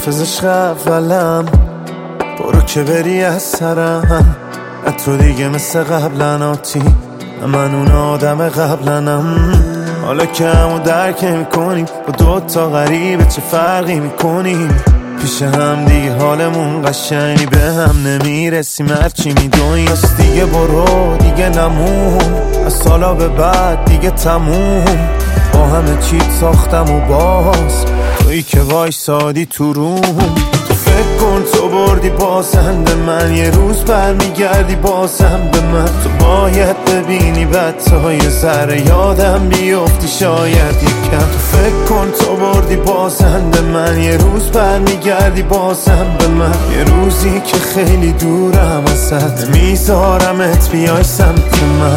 حافظش اولم، برو که بری از سرم. تو دیگه مثل قبلن آتی، من اون آدم قبلنم. حالا که همو درک میکنیم، با دوتا غریبه چه فرقی میکنیم؟ پیش هم دیگه حالمون قشنگی، به هم نمیرسیم هرچی میدونیم. پس دیگه برو دیگه نمون، از سالا به بعد دیگه تموم. با همه چیت ساختم و باز تویی که وایسادی تو روم. تو فکر کن تو بردی بازنده من، یه روز برمیگردی بازم به من. تو باید ببینی بعد تا یه ذره یادم بیفتی شاید یکم. تو فکر کن تو بردی بازنده من، یه روز برمیگردی بازم به من. یه روزی که خیلی دورم ازت، میذارمت بیای سمت من.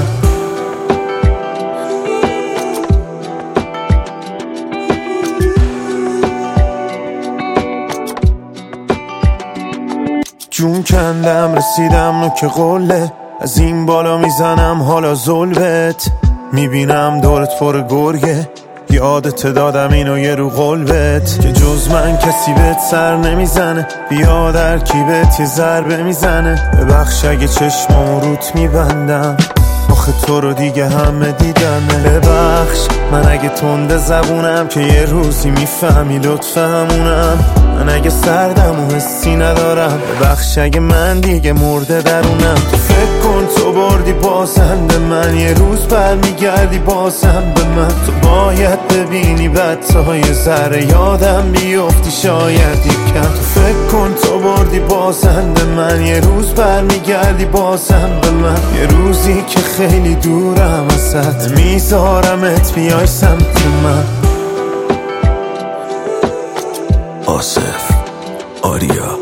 جون کندم رسیدم نوک قله، از این بالا میزنم حالا ظلمت. میبینم دورت پر گرگه، یادت دادم اینو یه رو قلبت، که جز من کسی بهت سر نمیزنه. بیا در کیبت یه ضربه میزنه، ببخش اگه چشمامو روت میبندم، آخه تو رو دیگه همه دیدنه. ببخش من اگه تنده زبونم، که یه روزی میفهمی لطف همونم. من اگه سردم و حسی ندارم، ببخش اگه من دیگه مرده درونم. تو فکر کن تو بردی بازنده من، یه روز برمیگردی بازم به من. تو باید ببینی بعد تا یه ذره یادم بیفتی شاید یکم. تو فکر کن تو بردی بازنده من، یه روز برمیگردی بازم به من. یه روزی که خیلی دورم ازت، میذارمت بیای سمت من. آصف آریا